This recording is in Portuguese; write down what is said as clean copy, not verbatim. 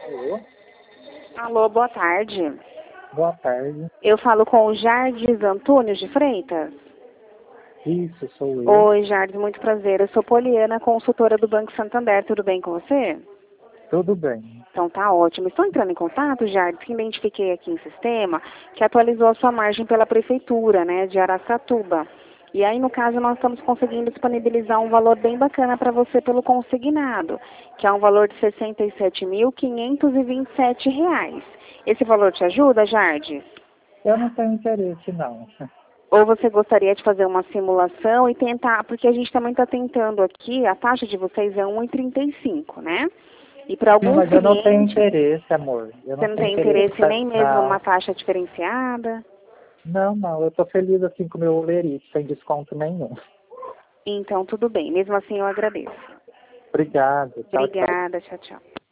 Alô? Alô, boa tarde. Boa tarde. Eu falo com o Jardes Antônio de Freitas. Isso, sou eu. Oi, Jardes, muito prazer. Eu sou Poliana, consultora do Banco Santander. Tudo bem com você? Tudo bem. Então tá ótimo. Estou entrando em contato, Jardes, que identifiquei aqui em sistema, que atualizou a sua margem pela Prefeitura, né, de Araçatuba. E aí, no caso, nós estamos conseguindo disponibilizar um valor bem bacana para você pelo consignado, que é um valor de R$ 67.527. Esse valor te ajuda, Jardes? Eu não tenho interesse, não. Ou você gostaria de fazer uma simulação e tentar, porque a gente também está tentando aqui, a taxa de vocês é 1,35, né? E para Sim, alguns mas eu não tenho clientes, interesse, amor. Eu você não não tenho tem interesse. interesse nem mesmo Não, numa taxa diferenciada? não. Eu tô feliz assim com o meu Olerite, sem desconto nenhum. Então, tudo bem. Mesmo assim, eu agradeço. Obrigado. Tchau, tchau. Obrigada. Tchau, tchau.